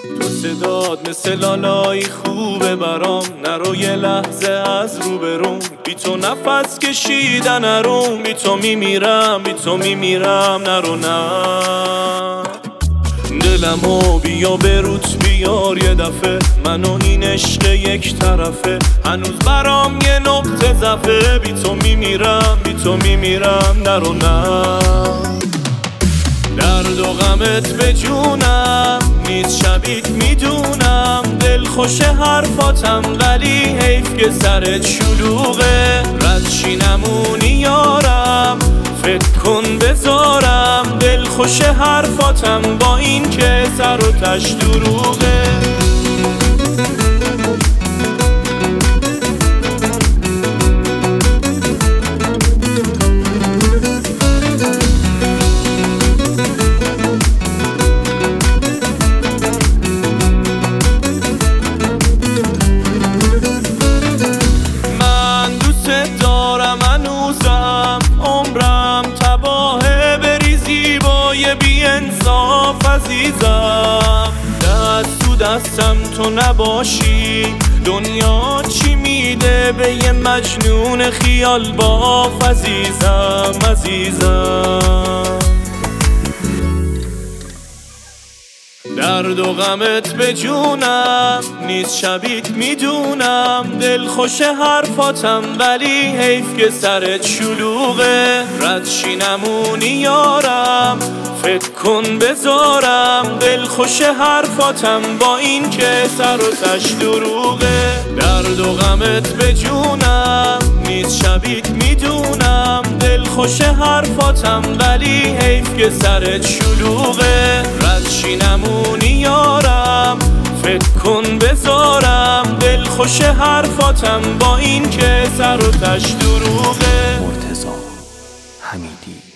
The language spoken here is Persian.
تو صدات مثل لالایی خوبه برام، نرو یه لحظه از روبروم. بی تو نفس کشیدن نروم، بی تو میمیرم، بی تو میمیرم، نرو نه. دلمو بیا بروت بیار یه دفعه، منو این عشق یک طرفه هنوز برام یه نقطه ضعفه. بی تو میمیرم، بی تو میمیرم، نرو نه. درد و غمت به جونم نیست شبیت میدونم، دل خوش حرفاتم ولی حیف که سرت شلوغه. رد چی نمونی یارم، فکر کن بذارم، دل خوش حرفاتم با این که سر و تش دروغه. بی انصاف عزیزم، دست تو دستم تو نباشی دنیا چی میده به یه مجنون خیال باف عزیزم، عزیزم. درد و غمت به جونم نیست شبیت میدونم، دل خوش حرفاتم ولی حیف که سرت شلوغه. رد چی نمونی یارم، فکر کن بذارم، دل خوش حرفاتم با این که سر و تش دروغه. درد و غمت به جونم نیست شبیت میدونم، دل خوش حرفاتم ولی حیف که سرت شلوغه. رد چی نمونی یارم، فکر کن بذارم، دل خوش حرفاتم با این که سر و تش دروغه. مرتضی حمیدی